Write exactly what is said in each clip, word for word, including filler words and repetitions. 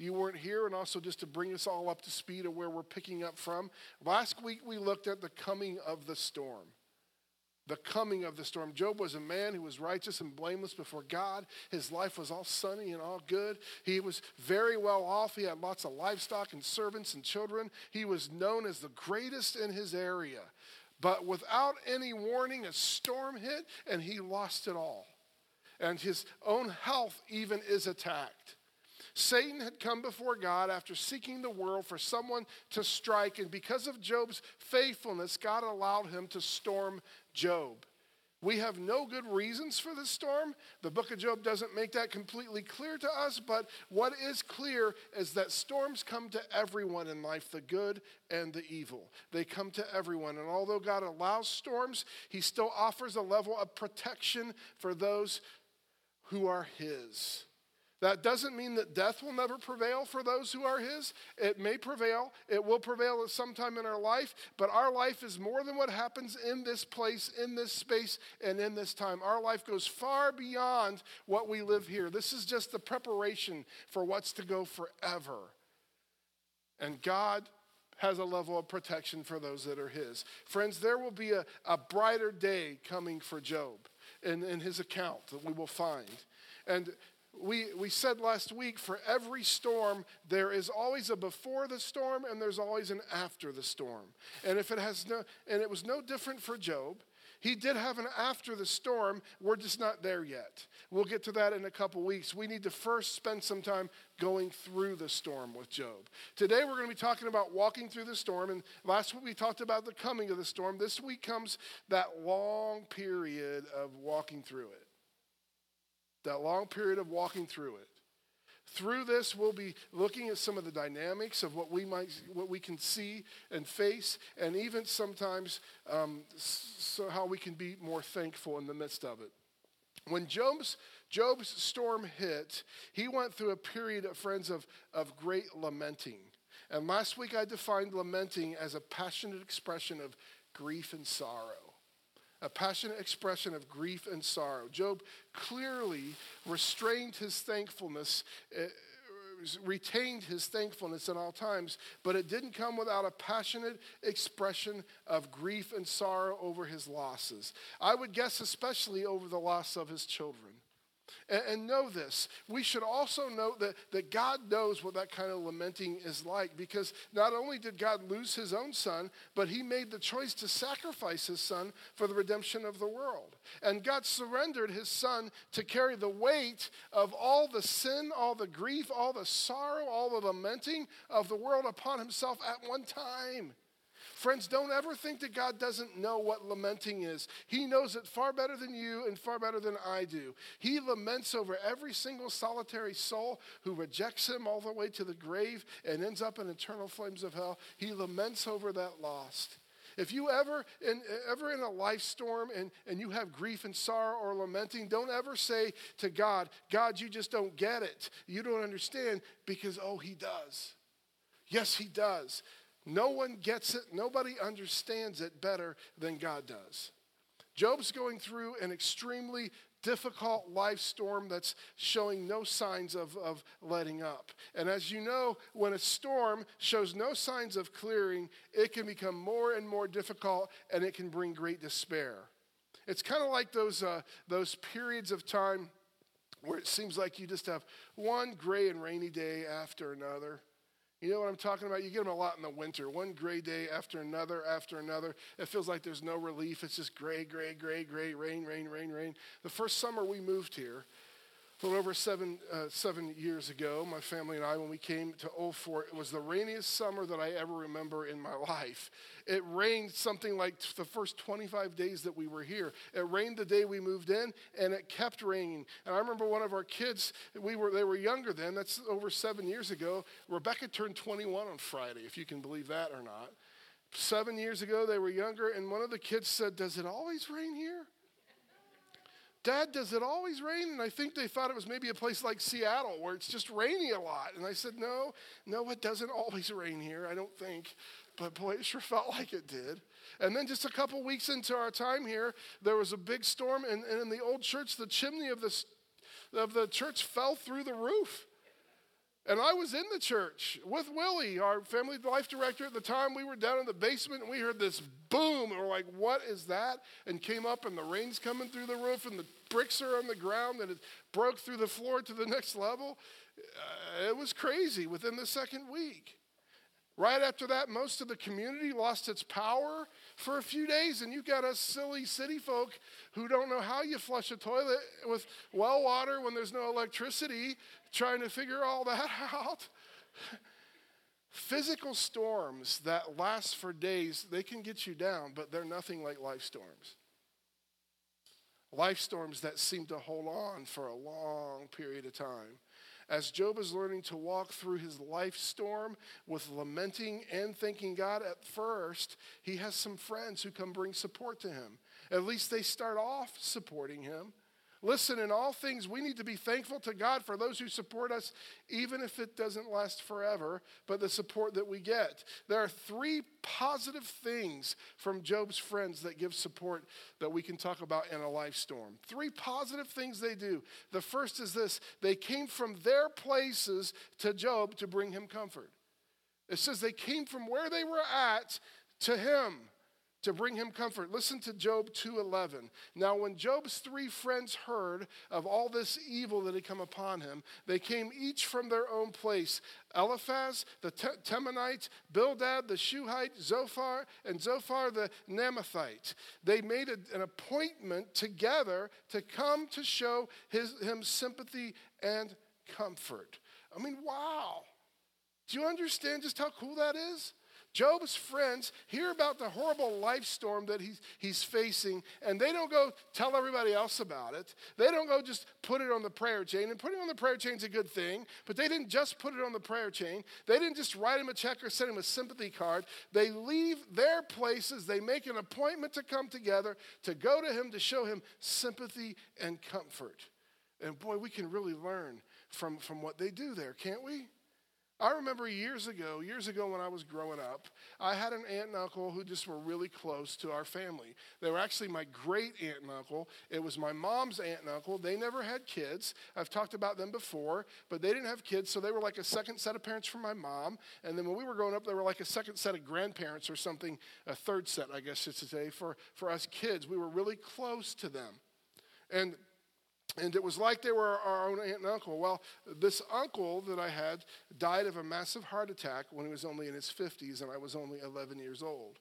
you weren't here, and also just to bring us all up to speed of where we're picking up from. Last week we looked at the coming of the storm. The coming of the storm. Job was a man who was righteous and blameless before God. His life was all sunny and all good. He was very well off. He had lots of livestock and servants and children. He was known as the greatest in his area. But without any warning, a storm hit and he lost it all. And his own health even is attacked. Satan had come before God after seeking the world for someone to strike, and because of Job's faithfulness, God allowed him to storm Job. We have no good reasons for this storm. The book of Job doesn't make that completely clear to us, but what is clear is that storms come to everyone in life, the good and the evil. They come to everyone, and although God allows storms, he still offers a level of protection for those who are his. That doesn't mean that death will never prevail for those who are his. It may prevail. It will prevail at some time in our life. But our life is more than what happens in this place, in this space, and in this time. Our life goes far beyond what we live here. This is just the preparation for what's to go forever. And God has a level of protection for those that are his. Friends, there will be a, a brighter day coming for Job in, in his account that we will find. And We we said last week, for every storm, there is always a before the storm and there's always an after the storm. And if it has no, and it was no different for Job. He did have an after the storm. We're just not there yet. We'll get to that in a couple weeks. We need to first spend some time going through the storm with Job. Today we're going to be talking about walking through the storm. And last week we talked about the coming of the storm. This week comes that long period of walking through it. That long period of walking through it. Through this, we'll be looking at some of the dynamics of what we might, what we can see and face, and even sometimes um, so how we can be more thankful in the midst of it. When Job's Job's storm hit, he went through a period, of friends, of, of great lamenting. And last week I defined lamenting as a passionate expression of grief and sorrow. A passionate expression of grief and sorrow. Job clearly restrained his thankfulness, uh, retained his thankfulness at all times, but it didn't come without a passionate expression of grief and sorrow over his losses. I would guess especially over the loss of his children. And, and know this, we should also note that, that God knows what that kind of lamenting is like, because not only did God lose his own son, but he made the choice to sacrifice his son for the redemption of the world. And God surrendered his son to carry the weight of all the sin, all the grief, all the sorrow, all the lamenting of the world upon himself at one time. Friends, don't ever think that God doesn't know what lamenting is. He knows it far better than you and far better than I do. He laments over every single solitary soul who rejects him all the way to the grave and ends up in eternal flames of hell. He laments over that lost. If you ever in, ever in a life storm and, and you have grief and sorrow or lamenting, don't ever say to God, God, you just don't get it. You don't understand, because, oh, he does. Yes, he does. No one gets it. Nobody understands it better than God does. Job's going through an extremely difficult life storm that's showing no signs of, of letting up. And as you know, when a storm shows no signs of clearing, it can become more and more difficult, and it can bring great despair. It's kind of like those uh, those periods of time where it seems like you just have one gray and rainy day after another. You know what I'm talking about? You get them a lot in the winter. One gray day after another, after another. It feels like there's no relief. It's just gray, gray, gray, gray, rain, rain, rain, rain. The first summer we moved here, a little over seven, uh, seven years ago, my family and I, when we came to Old Fort, it was the rainiest summer that I ever remember in my life. It rained something like the first twenty-five days that we were here. It rained the day we moved in, and it kept raining. And I remember one of our kids, we were they were younger then, that's over seven years ago. Rebecca turned twenty-one on Friday, if you can believe that or not. Seven years ago, they were younger, and one of the kids said, "Does it always rain here? Dad, does it always rain?" And I think they thought it was maybe a place like Seattle where it's just rainy a lot. And I said, no, no, it doesn't always rain here, I don't think. But boy, it sure felt like it did. And then just a couple weeks into our time here, there was a big storm. And, and in the old church, the chimney of the, of the church fell through the roof. And I was in the church with Willie, our family life director at the time. We were down in the basement, and we heard this boom, and we're like, what is that? And came up, and the rain's coming through the roof, and the bricks are on the ground, and it broke through the floor to the next level. Uh, it was crazy within the second week. Right after that, most of the community lost its power for a few days, and you got us silly city folk who don't know how you flush a toilet with well water when there's no electricity, trying to figure all that out. Physical storms that last for days, they can get you down, but they're nothing like life storms. Life storms that seem to hold on for a long period of time. As Job is learning to walk through his life storm with lamenting and thanking God, at first, he has some friends who come bring support to him. At least they start off supporting him. Listen, in all things, we need to be thankful to God for those who support us, even if it doesn't last forever, but the support that we get. There are three positive things from Job's friends that give support that we can talk about in a life storm. Three positive things they do. The first is this: they came from their places to Job to bring him comfort. It says they came from where they were at to him to bring him comfort. Listen to Job two eleven. Now when Job's three friends heard of all this evil that had come upon him, they came each from their own place. Eliphaz the Temanite, Bildad the Shuhite, Zophar, and Zophar the Naamathite. They made a, an appointment together to come to show his, him sympathy and comfort. I mean, wow. Do you understand just how cool that is? Job's friends hear about the horrible life storm that he's, he's facing, and they don't go tell everybody else about it. They don't go just put it on the prayer chain. And putting it on the prayer chain is a good thing, but they didn't just put it on the prayer chain. They didn't just write him a check or send him a sympathy card. They leave their places. They make an appointment to come together, to go to him, to show him sympathy and comfort. And boy, we can really learn from, from what they do there, can't we? I remember years ago, years ago when I was growing up, I had an aunt and uncle who just were really close to our family. They were actually my great aunt and uncle. It was my mom's aunt and uncle. They never had kids. I've talked about them before, but they didn't have kids, so they were like a second set of parents for my mom. And then when we were growing up, they were like a second set of grandparents or something, a third set, I guess you should say, for, for us kids. We were really close to them. And And it was like they were our own aunt and uncle. Well, this uncle that I had died of a massive heart attack when he was only in his fifties, and I was only eleven years old.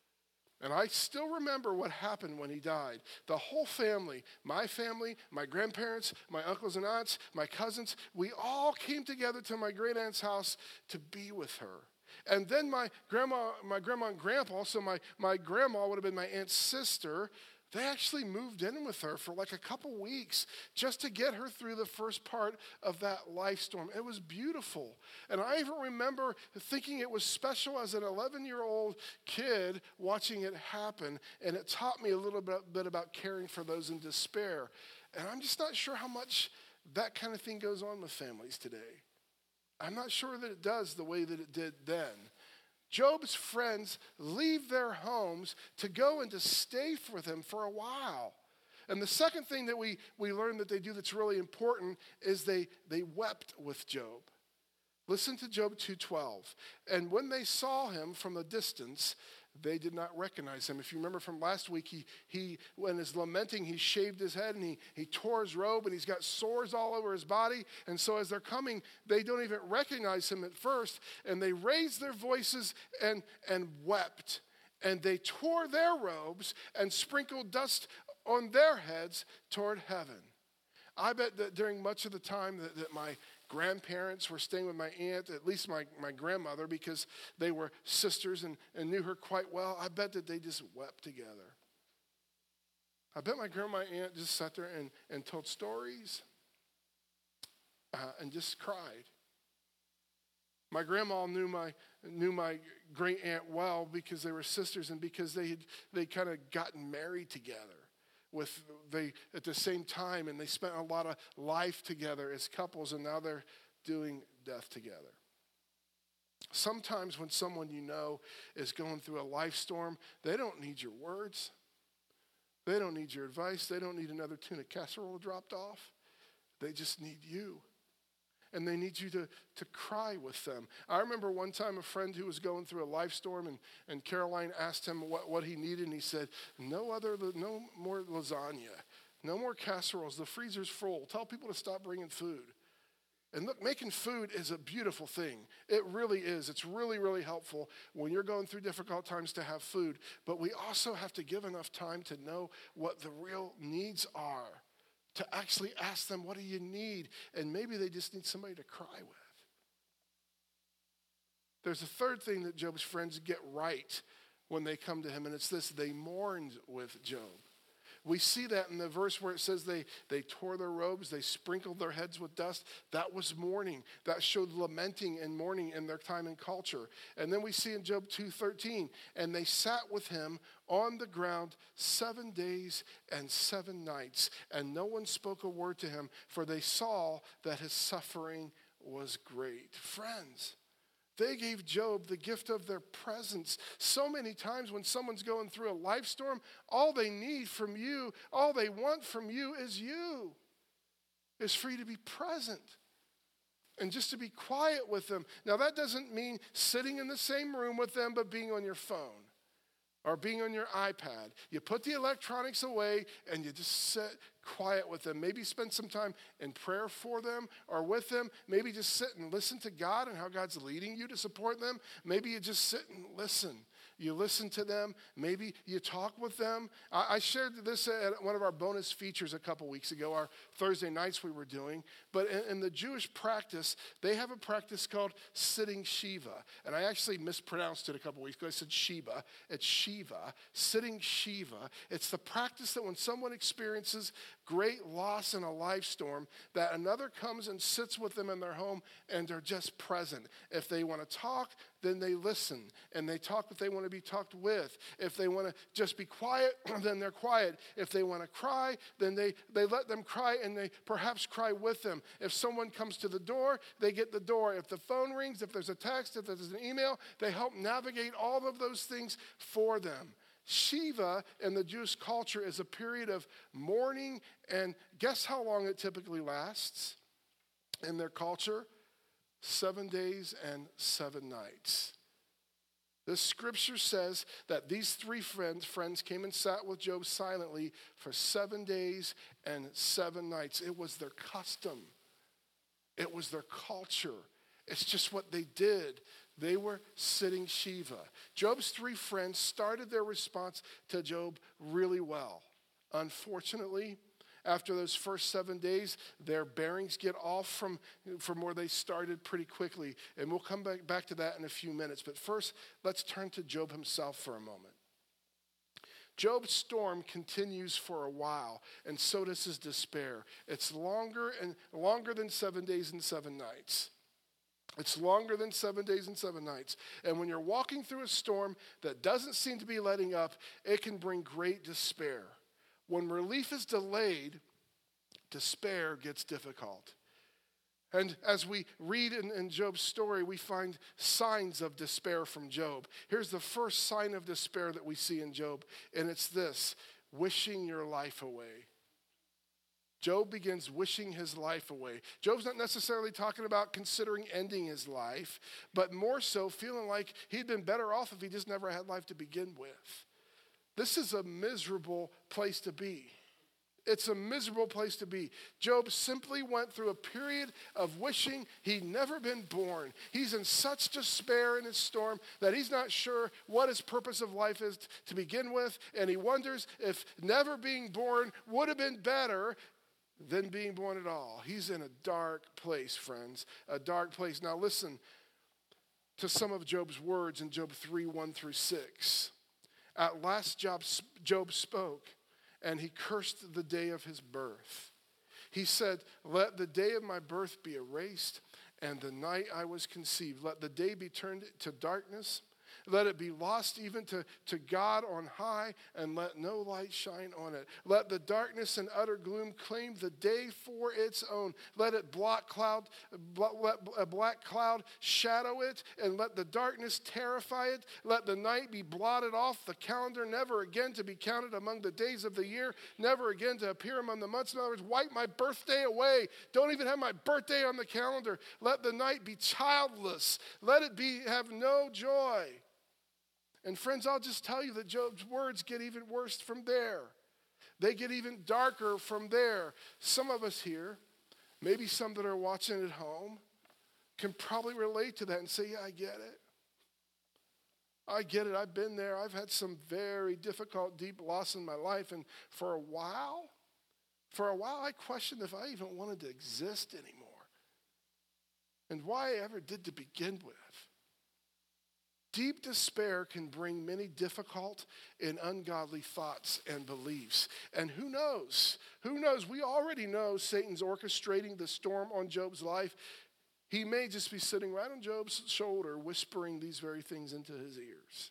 And I still remember what happened when he died. The whole family, my family, my grandparents, my uncles and aunts, my cousins, we all came together to my great aunt's house to be with her. And then my grandma, my grandma and grandpa, so my, my grandma would have been my aunt's sister. They actually moved in with her for like a couple weeks just to get her through the first part of that life storm. It was beautiful. And I even remember thinking it was special as an eleven-year-old kid watching it happen. And it taught me a little bit, bit about caring for those in despair. And I'm just not sure how much that kind of thing goes on with families today. I'm not sure that it does the way that it did then. Job's friends leave their homes to go and to stay with him for a while. And the second thing that we, we learn that they do that's really important is they, they wept with Job. Listen to Job two twelve. And when they saw him from a distance, they did not recognize him. If you remember from last week, he, he when he's lamenting, he shaved his head and he, he tore his robe and he's got sores all over his body. And so as they're coming, they don't even recognize him at first. And they raised their voices and, and wept. And they tore their robes and sprinkled dust on their heads toward heaven. I bet that during much of the time that, that my grandparents were staying with my aunt, at least my, my grandmother, because they were sisters and, and knew her quite well, I bet that they just wept together. I bet my grandma and aunt just sat there and, and told stories uh, and just cried. My grandma knew my knew my great aunt well because they were sisters and because they had they kind of gotten married together. With they at the same time, and they spent a lot of life together as couples, and now they're doing death together. Sometimes when someone you know is going through a life storm, they don't need your words. They don't need your advice. They don't need another tuna casserole dropped off. They just need you. And they need you to, to cry with them. I remember one time a friend who was going through a life storm, and, and Caroline asked him what, what he needed, and he said, no other, no more lasagna, no more casseroles, the freezer's full. Tell people to stop bringing food. And look, making food is a beautiful thing. It really is. It's really, really helpful when you're going through difficult times to have food. But we also have to give enough time to know what the real needs are, to actually ask them, what do you need? And maybe they just need somebody to cry with. There's a third thing that Job's friends get right when they come to him, and it's this: they mourned with Job. We see that in the verse where it says they, they tore their robes, they sprinkled their heads with dust. That was mourning. That showed lamenting and mourning in their time and culture. And then we see in Job two thirteen, and they sat with him on the ground seven days and seven nights, and no one spoke a word to him, for they saw that his suffering was great. Friends, they gave Job the gift of their presence. So many times when someone's going through a life storm, all they need from you, all they want from you is you. Is for you to be present and just to be quiet with them. Now that doesn't mean sitting in the same room with them, but being on your phone or being on your iPad. You put the electronics away and you just sit quiet with them. Maybe spend some time in prayer for them or with them. Maybe just sit and listen to God and how God's leading you to support them. Maybe you just sit and listen. You listen to them. Maybe you talk with them. I, I shared this at one of our bonus features a couple weeks ago, our Thursday nights we were doing. But in, in the Jewish practice, they have a practice called sitting Shiva. And I actually mispronounced it a couple weeks ago. I said Sheba. It's Shiva, sitting Shiva. It's the practice that when someone experiences great loss in a life storm, that another comes and sits with them in their home and they're just present. If they want to talk, then they listen and they talk if they want to be talked with. If they want to just be quiet, then they're quiet. If they want to cry, then they, they let them cry and they perhaps cry with them. If someone comes to the door, they get the door. If the phone rings, if there's a text, if there's an email, they help navigate all of those things for them. Shiva in the Jewish culture is a period of mourning, and guess how long it typically lasts in their culture? Seven days and seven nights. The scripture says that these three friends, friends came and sat with Job silently for seven days and seven nights. It was their custom. It was their culture. It's just what they did. They were sitting Shiva. Job's three friends started their response to Job really well. Unfortunately, after those first seven days, their bearings get off from, from where they started pretty quickly. And we'll come back, back to that in a few minutes. But first, let's turn to Job himself for a moment. Job's storm continues for a while, and so does his despair. It's longer and longer than seven days and seven nights. It's longer than seven days and seven nights. And when you're walking through a storm that doesn't seem to be letting up, it can bring great despair. When relief is delayed, despair gets difficult. And as we read in, in Job's story, we find signs of despair from Job. Here's the first sign of despair that we see in Job, and it's this: wishing your life away. Job begins wishing his life away. Job's not necessarily talking about considering ending his life, but more so feeling like he'd been better off if he just never had life to begin with. This is a miserable place to be. It's a miserable place to be. Job simply went through a period of wishing he'd never been born. He's in such despair in his storm that he's not sure what his purpose of life is to begin with, and he wonders if never being born would have been better than being born at all. He's in a dark place, friends, a dark place. Now listen to some of Job's words in Job three, one through six. At last Job, Job spoke, and he cursed the day of his birth. He said, "Let the day of my birth be erased, and the night I was conceived. Let the day be turned to darkness. Let it be lost even to, to God on high, and let no light shine on it. Let the darkness and utter gloom claim the day for its own. Let it black cloud, let a black cloud shadow it, and let the darkness terrify it. Let the night be blotted off the calendar, never again to be counted among the days of the year, never again to appear among the months. In other words, wipe my birthday away. Don't even have my birthday on the calendar. Let the night be childless. Let it be have no joy. And friends, I'll just tell you that Job's words get even worse from there. They get even darker from there. Some of us here, maybe some that are watching at home, can probably relate to that and say, yeah, I get it. I get it. I've been there. I've had some very difficult, deep loss in my life. And for a while, for a while, I questioned if I even wanted to exist anymore. And why I ever did to begin with. Deep despair can bring many difficult and ungodly thoughts and beliefs. And who knows? Who knows? We already know Satan's orchestrating the storm on Job's life. He may just be sitting right on Job's shoulder, whispering these very things into his ears.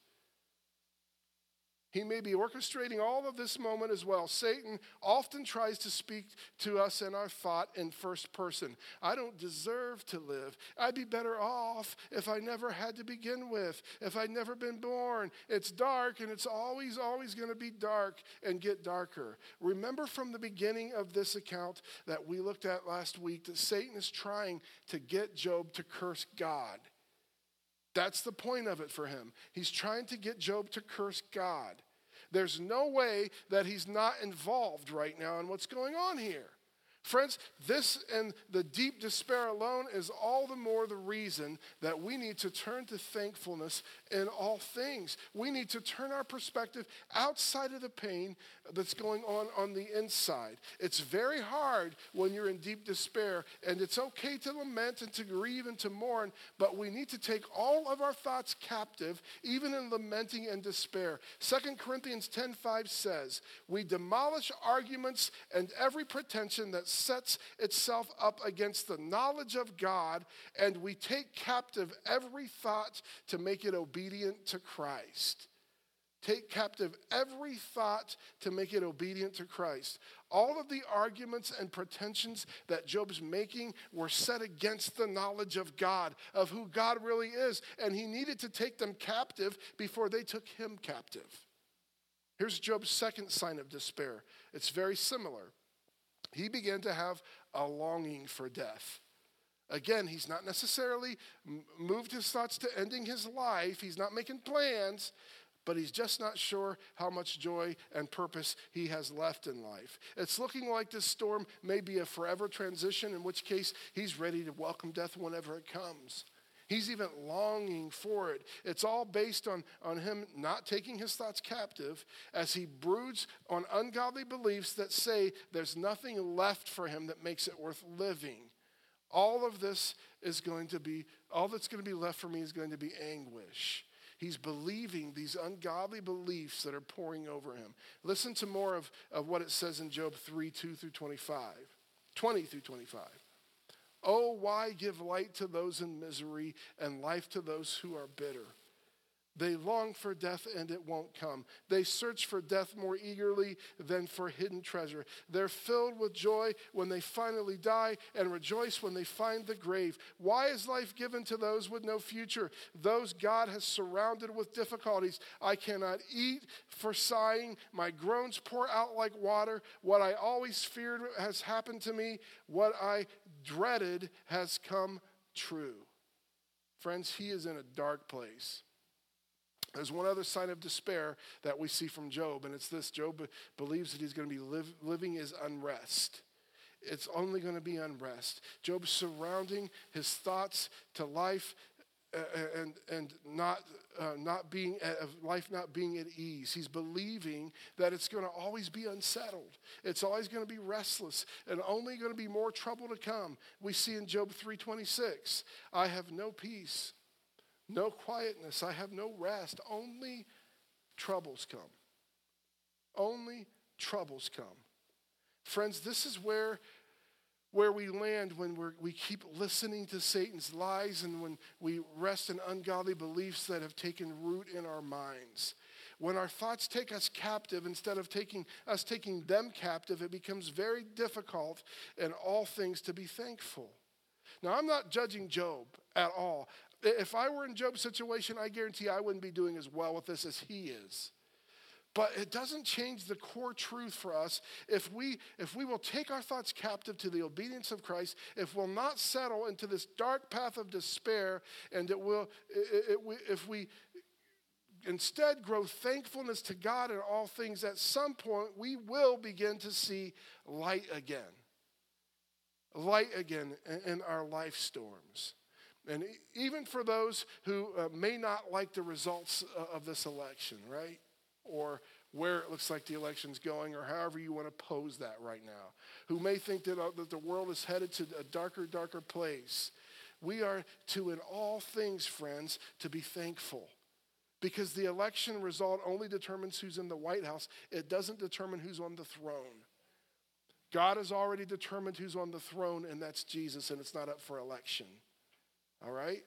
He may be orchestrating all of this moment as well. Satan often tries to speak to us in our thought in first person. I don't deserve to live. I'd be better off if I never had to begin with, if I'd never been born. It's dark, and it's always, always going to be dark and get darker. Remember from the beginning of this account that we looked at last week that Satan is trying to get Job to curse God. That's the point of it for him. He's trying to get Job to curse God. There's no way that he's not involved right now in what's going on here. Friends, this and the deep despair alone is all the more the reason that we need to turn to thankfulness in all things. We need to turn our perspective outside of the pain that's going on on the inside. It's very hard when you're in deep despair, and it's okay to lament and to grieve and to mourn, but we need to take all of our thoughts captive, even in lamenting and despair. Second Corinthians ten five says, we demolish arguments and every pretension that sets itself up against the knowledge of God, and we take captive every thought to make it obedient to Christ. Take captive every thought to make it obedient to Christ. All of the arguments and pretensions that Job's making were set against the knowledge of God, of who God really is, and he needed to take them captive before they took him captive. Here's Job's second sign of despair. It's very similar. He began to have a longing for death. Again, he's not necessarily moved his thoughts to ending his life. He's not making plans, but he's just not sure how much joy and purpose he has left in life. It's looking like this storm may be a forever transition, in which case he's ready to welcome death whenever it comes. He's even longing for it. It's all based on, on him not taking his thoughts captive as he broods on ungodly beliefs that say there's nothing left for him that makes it worth living. All of this is going to be, all that's going to be left for me is going to be anguish. He's believing these ungodly beliefs that are pouring over him. Listen to more of, of what it says in Job three, two through twenty-five, twenty through twenty-five. Oh, why give light to those in misery and life to those who are bitter? They long for death and it won't come. They search for death more eagerly than for hidden treasure. They're filled with joy when they finally die and rejoice when they find the grave. Why is life given to those with no future? Those God has surrounded with difficulties. I cannot eat for sighing. My groans pour out like water. What I always feared has happened to me. What I dreaded has come true. Friends, he is in a dark place. There's one other sign of despair that we see from Job, and it's this. Job believes that he's going to be live, living his unrest. It's only going to be unrest. Job's surrounding his thoughts to life uh, and and not uh, not being of life not being at ease. He's believing that it's going to always be unsettled. It's always going to be restless, and only going to be more trouble to come. We see in Job three twenty-six, I have no peace. No quietness, I have no rest. Only troubles come. Only troubles come. Friends, this is where where we land when we're, we keep listening to Satan's lies and when we rest in ungodly beliefs that have taken root in our minds. When our thoughts take us captive, instead of taking us taking them captive, it becomes very difficult in all things to be thankful. Now, I'm not judging Job at all. If I were in Job's situation, I guarantee I wouldn't be doing as well with this as he is. But it doesn't change the core truth for us. If we, if we will take our thoughts captive to the obedience of Christ, if we'll not settle into this dark path of despair, and it will, it, it, if we instead grow thankfulness to God in all things, at some point we will begin to see light again. Light again in our life storms. And even for those who uh, may not like the results of this election, right? Or where it looks like the election's going, or however you want to pose that right now, who may think that, uh, that the world is headed to a darker, darker place. We are to, in all things, friends, to be thankful. Because the election result only determines who's in the White House. It doesn't determine who's on the throne. God has already determined who's on the throne, and that's Jesus, and it's not up for election. All right?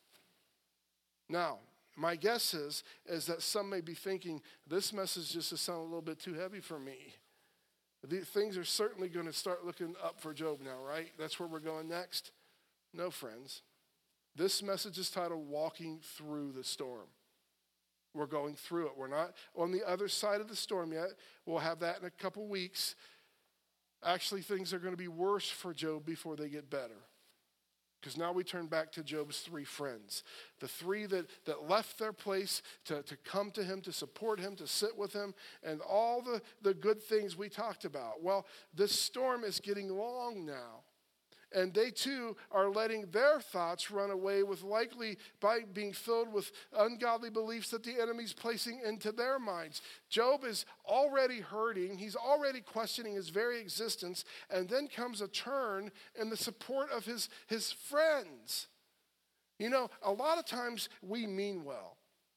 Now, my guess is, is that some may be thinking, this message just has sounded a little bit too heavy for me. The, things are certainly going to start looking up for Job now, right? That's where we're going next? No, friends. This message is titled Walking Through the Storm. We're going through it. We're not on the other side of the storm yet. We'll have that in a couple weeks. Actually, things are going to be worse for Job before they get better. Because now we turn back to Job's three friends. The three that, that left their place to, to come to him, to support him, to sit with him, and all the, the good things we talked about. Well, this storm is getting long now. And they too are letting their thoughts run away with likely by being filled with ungodly beliefs that the enemy's placing into their minds. Job is already hurting. He's already questioning his very existence. And then comes a turn in the support of his, his friends. You know, a lot of times we mean well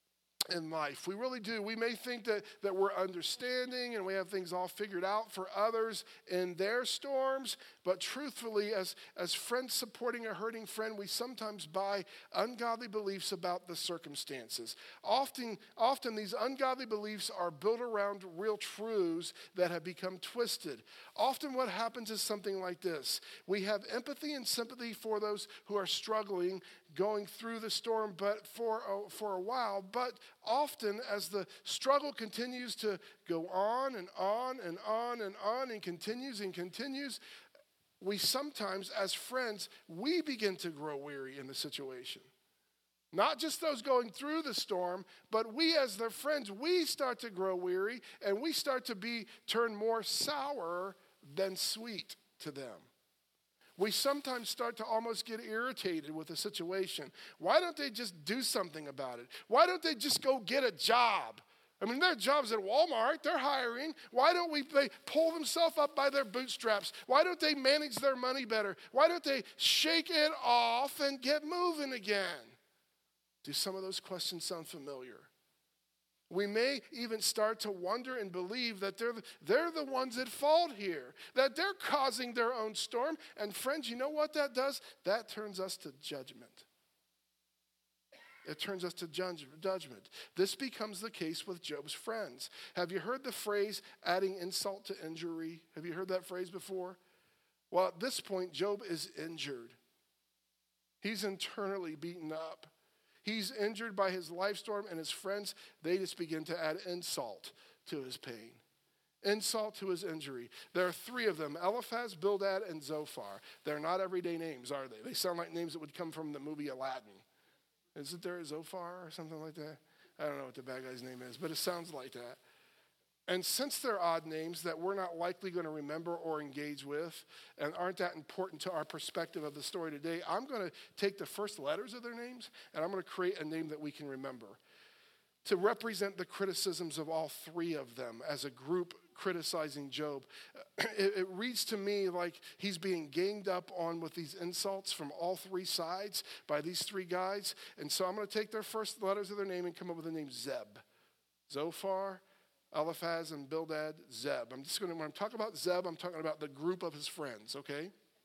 in life. We really do. We may think that, that we're understanding and we have things all figured out for others in their storms, but truthfully, as, as friends supporting a hurting friend, we sometimes buy ungodly beliefs about the circumstances. Often, often these ungodly beliefs are built around real truths that have become twisted. Often what happens is something like this. We have empathy and sympathy for those who are struggling, going through the storm, but for a, for a while, but often as the struggle continues to go on and on and on and on and continues and continues, we sometimes, as friends, we begin to grow weary in the situation. Not just those going through the storm, but we as their friends, we start to grow weary and we start to be turned more sour than sweet to them. We sometimes start to almost get irritated with the situation. Why don't they just do something about it? Why don't they just go get a job? I mean, there are jobs at Walmart. They're hiring. Why don't we they pull themselves up by their bootstraps? Why don't they manage their money better? Why don't they shake it off and get moving again? Do some of those questions sound familiar? We may even start to wonder and believe that they're, they're the ones at fault here, that they're causing their own storm. And friends, you know what that does? That turns us to judgment. It turns us to judgment. This becomes the case with Job's friends. Have you heard the phrase, adding insult to injury? Have you heard that phrase before? Well, at this point, Job is injured. He's internally beaten up. He's injured by his life storm, and his friends, they just begin to add insult to his pain. Insult to his injury. There are three of them, Eliphaz, Bildad, and Zophar. They're not everyday names, are they? They sound like names that would come from the movie Aladdin. Isn't there a Zophar or something like that? I don't know what the bad guy's name is, but it sounds like that. And since they're odd names that we're not likely going to remember or engage with and aren't that important to our perspective of the story today, I'm going to take the first letters of their names and I'm going to create a name that we can remember to represent the criticisms of all three of them as a group criticizing Job. It, it reads to me like he's being ganged up on with these insults from all three sides by these three guys. And so I'm going to take their first letters of their name and come up with the name Zeb. Zophar, Eliphaz, and Bildad, Zeb. I'm just going to, when I'm talking about Zeb, I'm talking about the group of his friends, okay?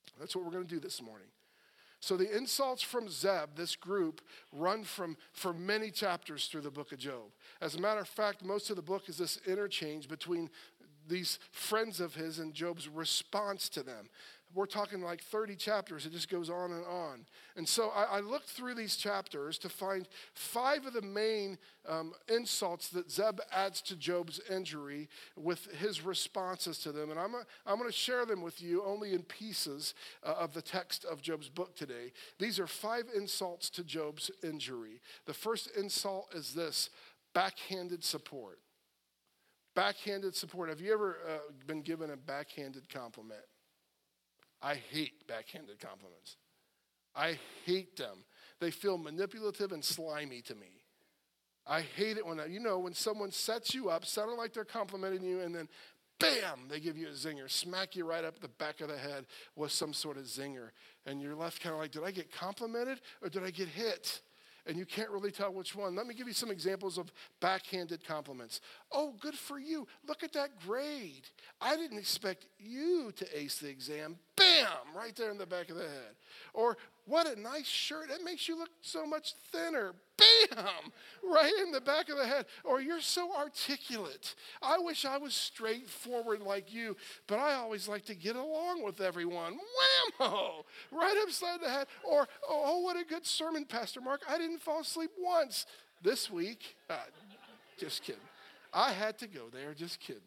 That's what we're going to do this morning. So the insults from Zeb, this group, run from for many chapters through the book of Job. As a matter of fact, most of the book is this interchange between these friends of his and Job's response to them. We're talking like thirty chapters. It just goes on and on. And so I, I looked through these chapters to find five of the main um, insults that Zeb adds to Job's injury with his responses to them. And I'm, a, I'm going to share them with you only in pieces uh, of the text of Job's book today. These are five insults to Job's injury. The first insult is this: backhanded support. Backhanded support. Have you ever uh, been given a backhanded compliment? I hate backhanded compliments. I hate them. They feel manipulative and slimy to me. I hate it when, I, you know, when someone sets you up, sounding like they're complimenting you, and then bam, they give you a zinger, smack you right up the back of the head with some sort of zinger. And you're left kind of like, did I get complimented or did I get hit? And you can't really tell which one. Let me give you some examples of backhanded compliments. Oh, good for you. Look at that grade. I didn't expect you to ace the exam. Bam, right there in the back of the head. Or, what a nice shirt. It makes you look so much thinner. Bam, right in the back of the head. Or, you're so articulate. I wish I was straightforward like you, but I always like to get along with everyone. Whammo, right upside the head. Or, oh, what a good sermon, Pastor Mark. I didn't fall asleep once this week. Uh, just kidding. I had to go there, just kidding.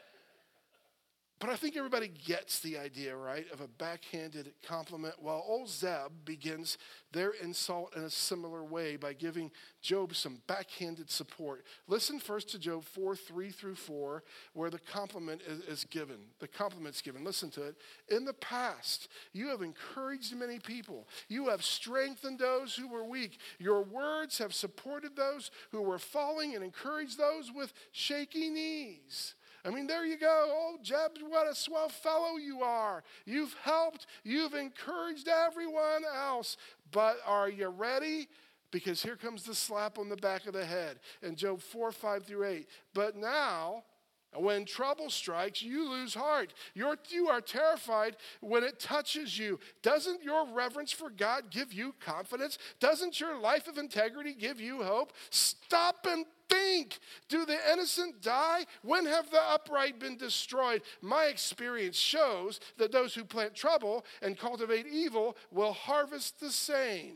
But I think everybody gets the idea, right, of a backhanded compliment. While old Zeb begins their insult in a similar way by giving Job some backhanded support. Listen first to Job four, three through four, where the compliment is, is given. The compliment's given. Listen to it. In the past, you have encouraged many people. You have strengthened those who were weak. Your words have supported those who were falling and encouraged those with shaky knees. I mean, there you go. Oh, Jeb, what a swell fellow you are. You've helped. You've encouraged everyone else. But are you ready? Because here comes the slap on the back of the head. In Job four, five through eight. But now, when trouble strikes, you lose heart. You're, you are terrified when it touches you. Doesn't your reverence for God give you confidence? Doesn't your life of integrity give you hope? Stop and think. Do the innocent die? When have the upright been destroyed? My experience shows that those who plant trouble and cultivate evil will harvest the same.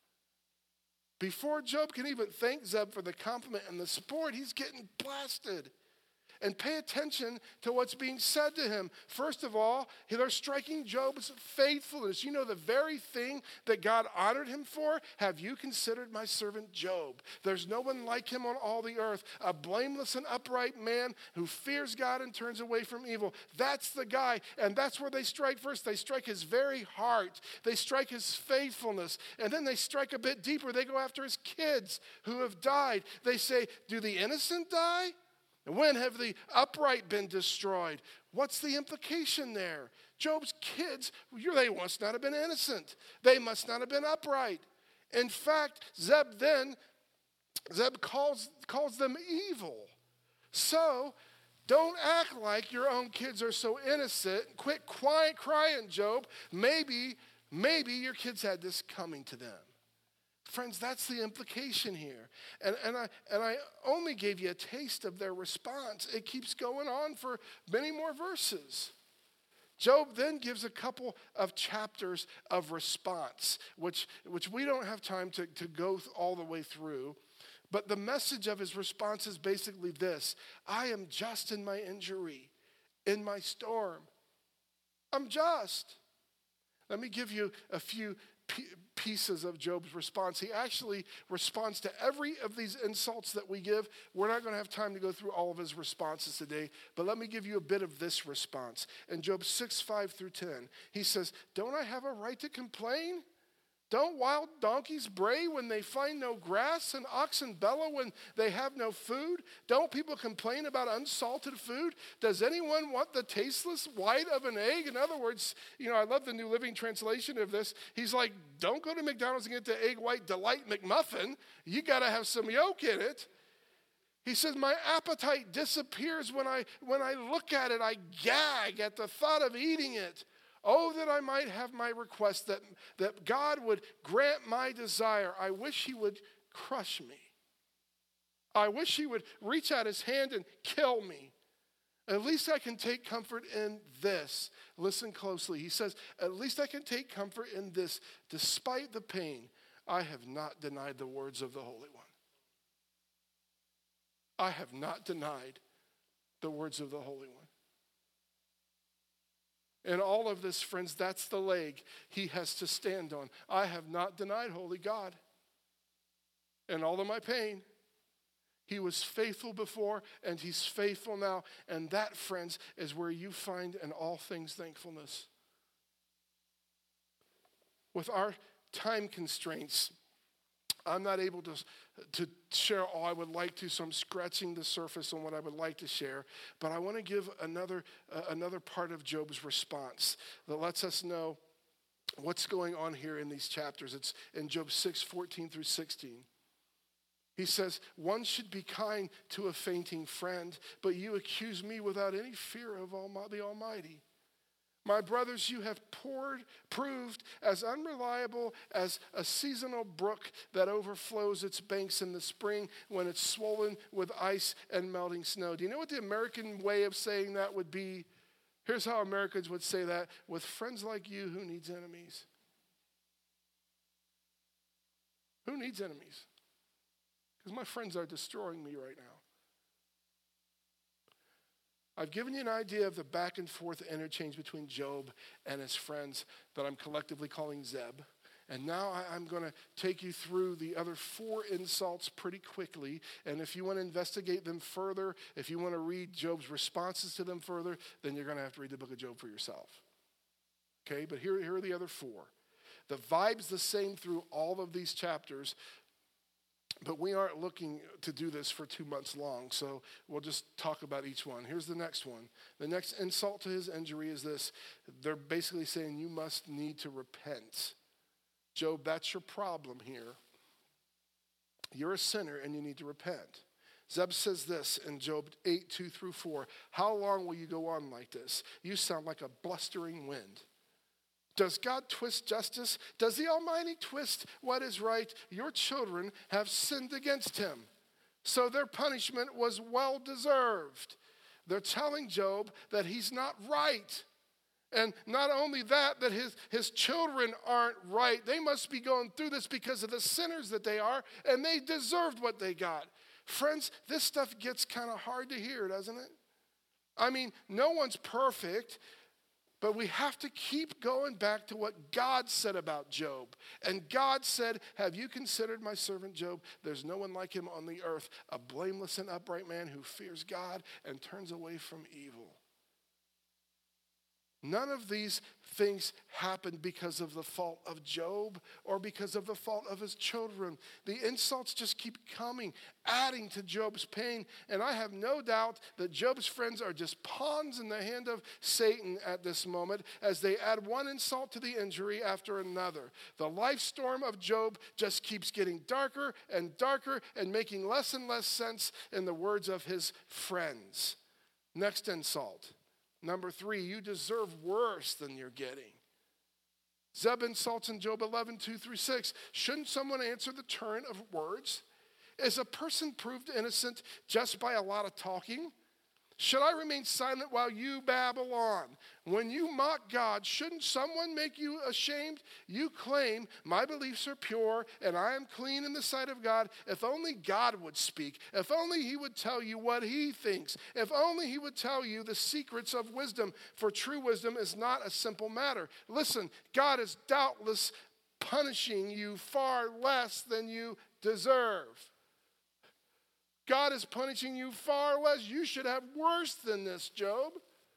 Before Job can even thank Zeb for the compliment and the support, he's getting blasted. And pay attention to what's being said to him. First of all, they're striking Job's faithfulness. You know, the very thing that God honored him for, have you considered my servant Job? There's no one like him on all the earth, a blameless and upright man who fears God and turns away from evil. That's the guy, and that's where they strike first. They strike his very heart. They strike his faithfulness, and then they strike a bit deeper. They go after his kids who have died. They say, do the innocent die? And when have the upright been destroyed? What's the implication there? Job's kids, they must not have been innocent. They must not have been upright. In fact, Zeb then, Zeb calls, calls them evil. So, don't act like your own kids are so innocent. Quit quiet crying, Job. Maybe, maybe your kids had this coming to them. Friends, that's the implication here. And, and, I, and I only gave you a taste of their response. It keeps going on for many more verses. Job then gives a couple of chapters of response, which, which we don't have time to, to go all the way through. But the message of his response is basically this: I am just in my injury, in my storm. I'm just. Let me give you a few pieces of Job's response. He actually responds to every of these insults that we give. We're not going to have time to go through all of his responses today, but let me give you a bit of this response. In Job six, five through ten, he says, don't I have a right to complain? Don't wild donkeys bray when they find no grass and oxen bellow when they have no food? Don't people complain about unsalted food? Does anyone want the tasteless white of an egg? In other words, you know, I love the New Living Translation of this. He's like, don't go to McDonald's and get the egg white delight McMuffin. You got to have some yolk in it. He says, my appetite disappears when I when I look at it. I gag at the thought of eating it. Oh, that I might have my request, that, that God would grant my desire. I wish he would crush me. I wish he would reach out his hand and kill me. At least I can take comfort in this. Listen closely. He says, at least I can take comfort in this. Despite the pain, I have not denied the words of the Holy One. I have not denied the words of the Holy One. And all of this, friends, that's the leg he has to stand on. I have not denied Holy God. And all of my pain, he was faithful before and he's faithful now. And that, friends, is where you find in all things thankfulness. With our time constraints, I'm not able to, to share all I would like to, so I'm scratching the surface on what I would like to share. But I want to give another, uh, another part of Job's response that lets us know what's going on here in these chapters. It's in Job six, fourteen through sixteen. He says, one should be kind to a fainting friend, but you accuse me without any fear of the Almighty. My brothers, you have poured, proved as unreliable as a seasonal brook that overflows its banks in the spring when it's swollen with ice and melting snow. Do you know what the American way of saying that would be? Here's how Americans would say that: with friends like you, who needs enemies? Who needs enemies? Because my friends are destroying me right now. I've given you an idea of the back and forth interchange between Job and his friends that I'm collectively calling Zeb. And now I'm going to take you through the other four insults pretty quickly. And if you want to investigate them further, if you want to read Job's responses to them further, then you're going to have to read the book of Job for yourself. Okay, but here, here are the other four. The vibe's the same through all of these chapters. But we aren't looking to do this for two months long, so we'll just talk about each one. Here's the next one. The next insult to his injury is this. They're basically saying you must need to repent. Job, that's your problem here. You're a sinner and you need to repent. Zeb says this in Job eight, two through four. How long will you go on like this? You sound like a blustering wind. Does God twist justice? Does the Almighty twist what is right? Your children have sinned against him, so their punishment was well deserved. They're telling Job that he's not right. And not only that, that his, his children aren't right. They must be going through this because of the sinners that they are, and they deserved what they got. Friends, this stuff gets kind of hard to hear, doesn't it? I mean, no one's perfect. But we have to keep going back to what God said about Job. And God said, have you considered my servant Job? There's no one like him on the earth, a blameless and upright man who fears God and turns away from evil. None of these things happened because of the fault of Job or because of the fault of his children. The insults just keep coming, adding to Job's pain. And I have no doubt that Job's friends are just pawns in the hand of Satan at this moment as they add one insult to the injury after another. The life storm of Job just keeps getting darker and darker and making less and less sense in the words of his friends. Next insult. Number three, you deserve worse than you're getting. Zeb insults in Job eleven, two through six. Shouldn't someone answer the turn of words? Is a person proved innocent just by a lot of talking? Should I remain silent while you babble on? When you mock God, shouldn't someone make you ashamed? You claim, my beliefs are pure and I am clean in the sight of God. If only God would speak. If only he would tell you what he thinks. If only he would tell you the secrets of wisdom. For true wisdom is not a simple matter. Listen, God is doubtless punishing you far less than you deserve. God is punishing you far less. You should have worse than this, Job.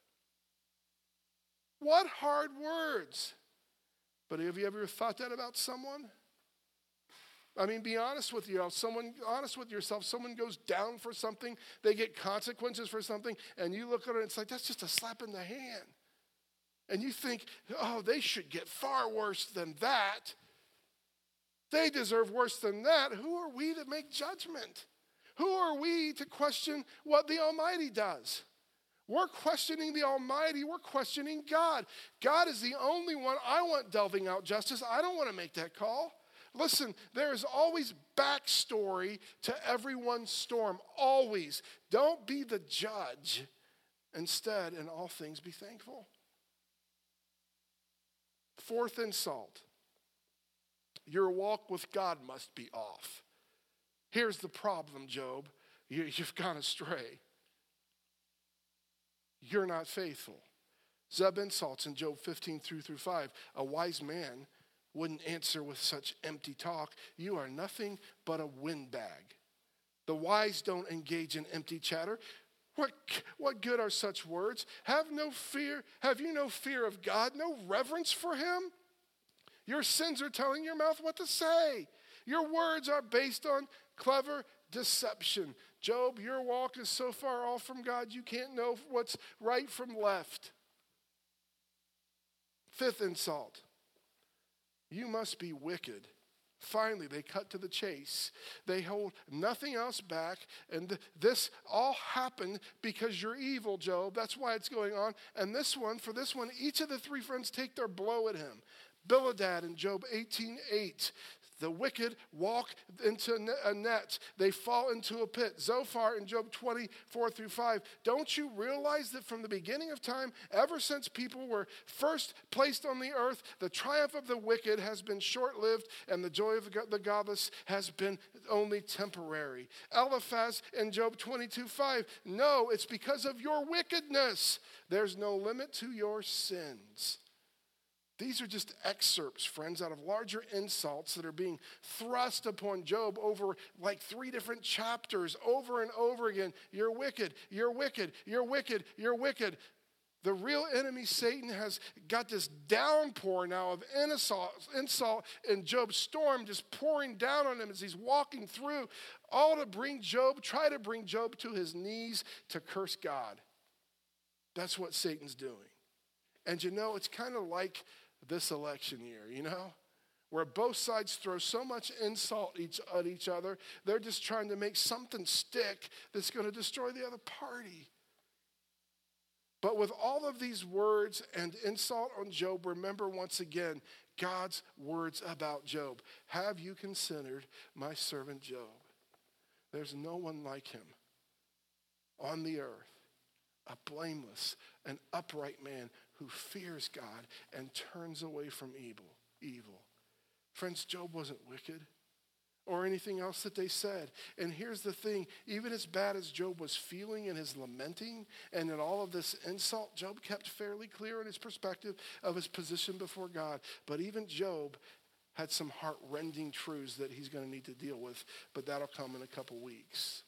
What hard words. But have you ever thought that about someone? I mean, be honest with yourself. Someone, honest with yourself. Someone goes down for something. They get consequences for something. And you look at it and it's like, that's just a slap in the hand. And you think, oh, they should get far worse than that. They deserve worse than that. Who are we to make judgment? Who are we to question what the Almighty does? We're questioning the Almighty. We're questioning God. God is the only one I want delving out justice. I don't want to make that call. Listen, there is always backstory to everyone's storm. Always. Don't be the judge. Instead, in all things, be thankful. Fourth insult. Your walk with God must be off. Here's the problem, Job. You, you've gone astray. You're not faithful. Zeb insults in Job fifteen through through five. A wise man wouldn't answer with such empty talk. You are nothing but a windbag. The wise don't engage in empty chatter. What, what good are such words? Have no fear. Have you no fear of God? No reverence for him? Your sins are telling your mouth what to say. Your words are based on clever deception. Job, your walk is so far off from God, you can't know what's right from left. Fifth insult. You must be wicked. Finally, they cut to the chase. They hold nothing else back. And th- this all happened because you're evil, Job. That's why it's going on. And this one, for this one, each of the three friends take their blow at him. Bildad in Job eighteen eight. The wicked walk into a net. They fall into a pit. Zophar in Job twenty-four through five. Don't you realize that from the beginning of time, ever since people were first placed on the earth, the triumph of the wicked has been short-lived and the joy of the godless has been only temporary. Eliphaz in Job twenty-two five. No, it's because of your wickedness. There's no limit to your sins. These are just excerpts, friends, out of larger insults that are being thrust upon Job over like three different chapters, over and over again. You're wicked, you're wicked, you're wicked, you're wicked. The real enemy, Satan, has got this downpour now of insult, insult and Job's storm just pouring down on him as he's walking through, all to bring Job, try to bring Job to his knees to curse God. That's what Satan's doing. And you know, it's kind of like this election year, you know, where both sides throw so much insult each, at each other, they're just trying to make something stick that's going to destroy the other party. But with all of these words and insult on Job, remember once again God's words about Job. Have you considered my servant Job? There's no one like him on the earth, a blameless and upright man who fears God and turns away from evil. Evil. Friends, Job wasn't wicked or anything else that they said. And here's the thing, even as bad as Job was feeling in his lamenting and in all of this insult, Job kept fairly clear in his perspective of his position before God. But even Job had some heart-rending truths that he's going to need to deal with, but that'll come in a couple weeks.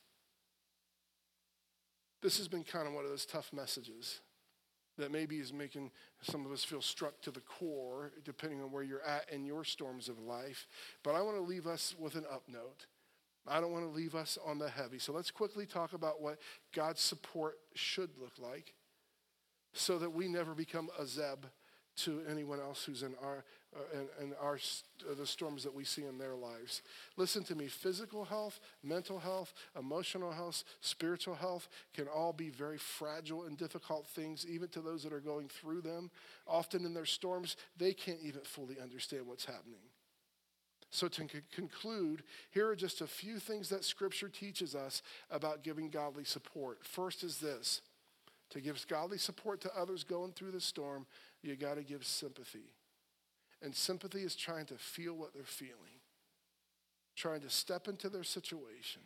This has been kind of one of those tough messages that maybe is making some of us feel struck to the core, depending on where you're at in your storms of life. But I want to leave us with an up note. I don't want to leave us on the heavy. So let's quickly talk about what God's support should look like so that we never become a Zeb to anyone else who's in our uh, in, in our uh, the storms that we see in their lives. Listen to me, physical health, mental health, emotional health, spiritual health can all be very fragile and difficult things, even to those that are going through them. Often in their storms, they can't even fully understand what's happening. So to c- conclude, here are just a few things that Scripture teaches us about giving godly support. First is this: to give godly support to others going through the storm, you got to give sympathy. And sympathy is trying to feel what they're feeling, trying to step into their situation.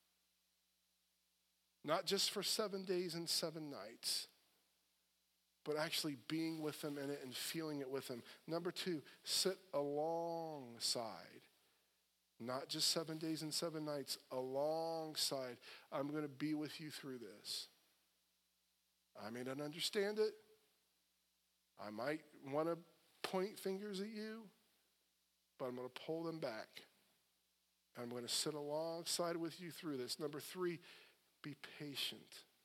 Not just for seven days and seven nights, but actually being with them in it and feeling it with them. Number two, sit alongside. Not just seven days and seven nights, alongside. I'm going to be with you through this. I may not understand it. I might want to point fingers at you, but I'm going to pull them back. I'm going to sit alongside with you through this. Number three, be patient.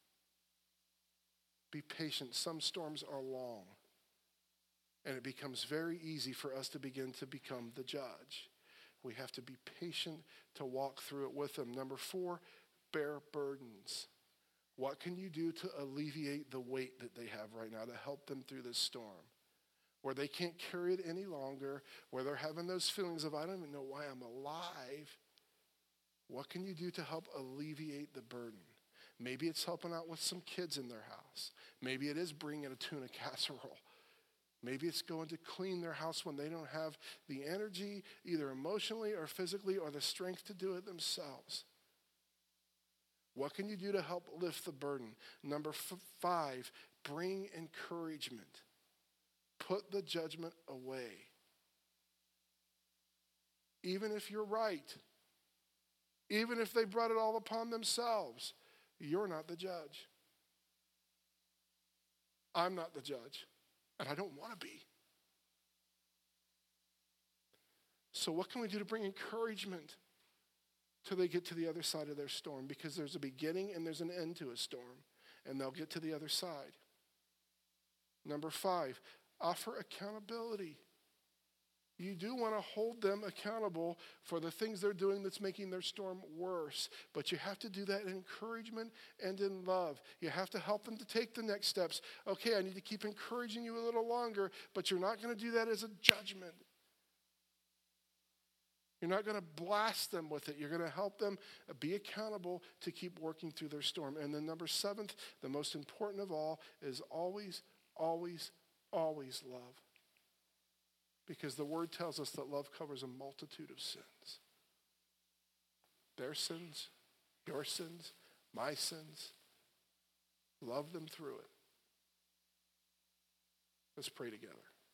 Be patient. Some storms are long, and it becomes very easy for us to begin to become the judge. We have to be patient to walk through it with them. Number four, bear burdens. What can you do to alleviate the weight that they have right now to help them through this storm? Where they can't carry it any longer, where they're having those feelings of, I don't even know why I'm alive. What can you do to help alleviate the burden? Maybe it's helping out with some kids in their house. Maybe it is bringing a tuna casserole. Maybe it's going to clean their house when they don't have the energy, either emotionally or physically, or the strength to do it themselves. What can you do to help lift the burden? Number f- five, bring encouragement. Put the judgment away. Even if you're right, even if they brought it all upon themselves, you're not the judge. I'm not the judge, and I don't want to be. So what can we do to bring encouragement till they get to the other side of their storm? Because there's a beginning and there's an end to a storm, and they'll get to the other side. Number five, offer accountability. You do want to hold them accountable for the things they're doing that's making their storm worse. But you have to do that in encouragement and in love. You have to help them to take the next steps. Okay, I need to keep encouraging you a little longer, but you're not going to do that as a judgment. You're not going to blast them with it. You're going to help them be accountable to keep working through their storm. And then number seventh, the most important of all, is always, always, always love. Because the word tells us that love covers a multitude of sins. Their sins, your sins, my sins. Love them through it. Let's pray together.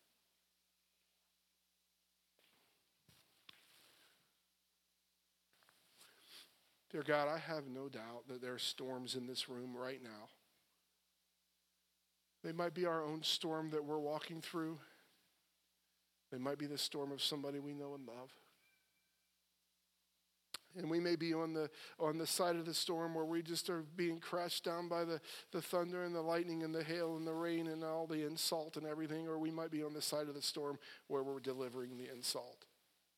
Dear God, I have no doubt that there are storms in this room right now. They might be our own storm that we're walking through. They might be the storm of somebody we know and love. And we may be on the on the side of the storm where we just are being crashed down by the, the thunder and the lightning and the hail and the rain and all the insult and everything. Or we might be on the side of the storm where we're delivering the insult.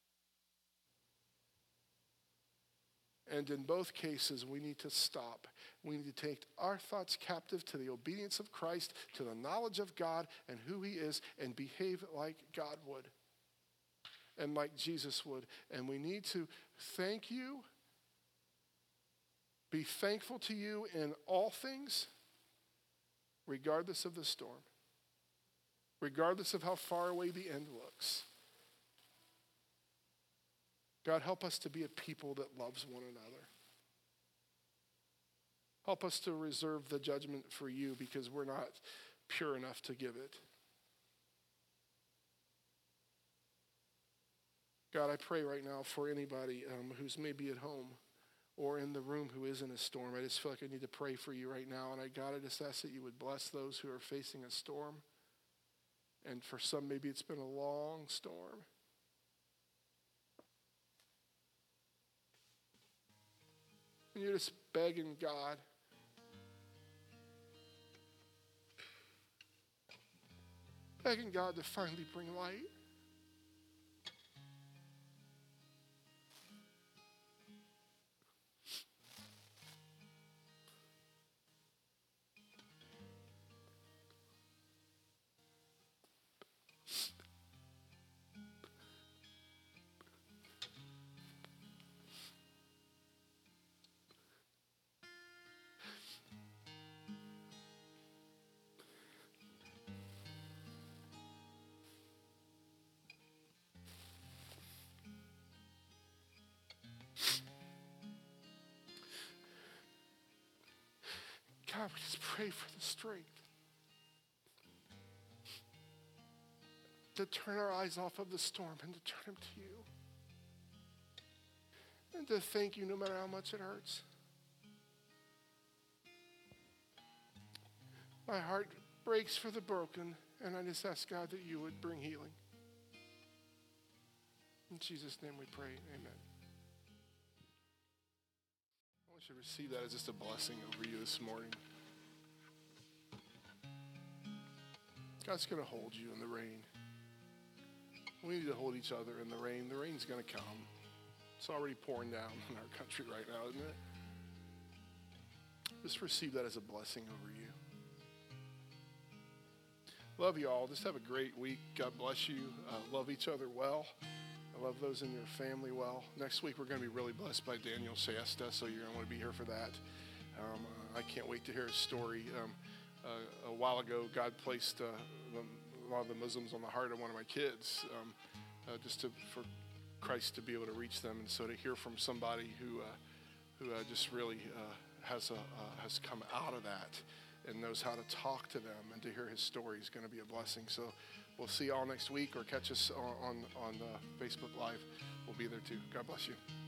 And in both cases, we need to stop. We need to take our thoughts captive to the obedience of Christ, to the knowledge of God and who he is, and behave like God would and like Jesus would. And we need to thank you, be thankful to you in all things, regardless of the storm, regardless of how far away the end looks. God, help us to be a people that loves one another. Help us to reserve the judgment for you because we're not pure enough to give it. God, I pray right now for anybody um, who's maybe at home or in the room who is in a storm. I just feel like I need to pray for you right now. And I, God, I just ask that you would bless those who are facing a storm. And for some, maybe it's been a long storm. And you're just begging God. Begging God to finally bring light. God, we just pray for the strength to turn our eyes off of the storm and to turn them to you. And to thank you no matter how much it hurts. My heart breaks for the broken, and I just ask God that you would bring healing. In Jesus' name we pray, amen. I want you to receive that as just a blessing over you this morning. God's going to hold you in the rain. We need to hold each other in the rain. The rain's going to come. It's already pouring down in our country right now, isn't it? Just receive that as a blessing over you. Love you all. Just have a great week. God bless you. Uh, love each other well. I love those in your family well. Next week, we're going to be really blessed by Daniel Siesta, so you're going to want to be here for that. Um, I can't wait to hear his story. Um, uh, a while ago, God placed uh, the, a lot of the Muslims on the heart of one of my kids, um, uh, just to, for Christ to be able to reach them. And so to hear from somebody who, uh, who uh, just really uh, has, a, uh, has come out of that and knows how to talk to them, and to hear his story is going to be a blessing. So we'll see you all next week, or catch us on, on, on uh, Facebook Live. We'll be there too. God bless you.